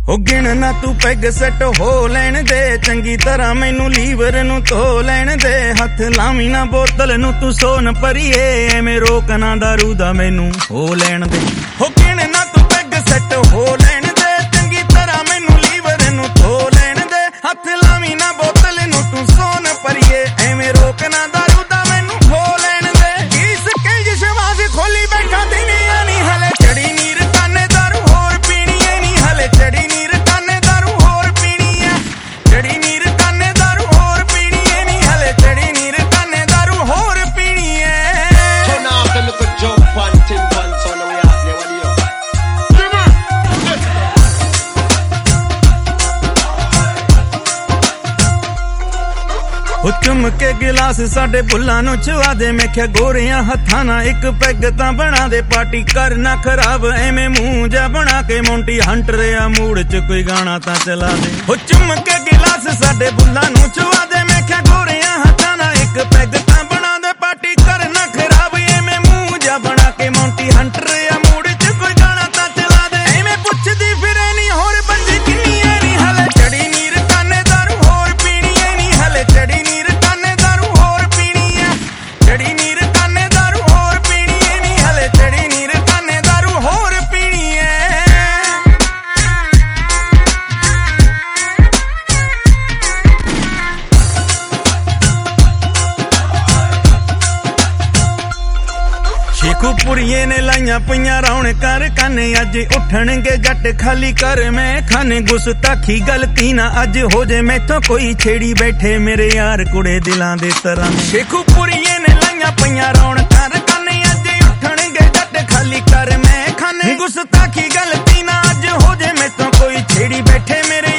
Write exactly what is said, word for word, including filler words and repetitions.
हो गिण ना तू पैग सैट हो लैण दे चंगी तरह मैनू लीवर नू धो लैण दे हथ लावी ना बोतल नू तू सोन भरीए एवें रोक ना दारू दा मैनू हो लैण दे हो गिण ना तू पैग सैट हो लैण दे चंगी तरह मैनू लीवर नू धो लैण दे हथ लावी ना बोतल नू तू सोन भरीए एवें रोक ना दारू दा मैनू हो लैण दे इस के विश्वास खोली बैठा दिनी नी हले चढ़ी नीर काने दारू होर पीनी है नी हले चढ़ी चुम के गिलास साडे बुल्लां नू चुआ दे मैं क्या गोरियां हत्थां ना एक पैग तां बना दे पार्टी कर ना खराब एवें मुंह जा बना के मोंटी हंट रिया मूड च कोई गाना तां चला दे हो चुम के गिलास साडे बुल्लां नू चुआ दे मैं क्या गोरियां हत्थां ना एक पैग तां बना दे पार्टी कर ना खराब एवें मुंह जा बना के मोंटी हंट रिया मूड च कोई गाना तां चला दे एवें पुछदी फिरे नी होर बंदी किन्नी ऐ नी हले चढ़ी नीर काने दारू होर पीनी ऐ नी हले चढ़ी नीर शेखूपुरिये ने लाइया पईयां रौण कर काने अज उठणगे जट खाली कर मैं खाने गुस्ताखी गलती ना अज हो जे मैथों कोई छेड़ी बैठे मेरे यार कुड़े दिलां दे तरह शेखूपुरिये ने लाइया पईयां रौण कर काने अज उठणगे जट खाली कर मैं खाने गुस्ताखी गलती ना अज हो जे मैथों कोई छेड़ी बैठे मेरे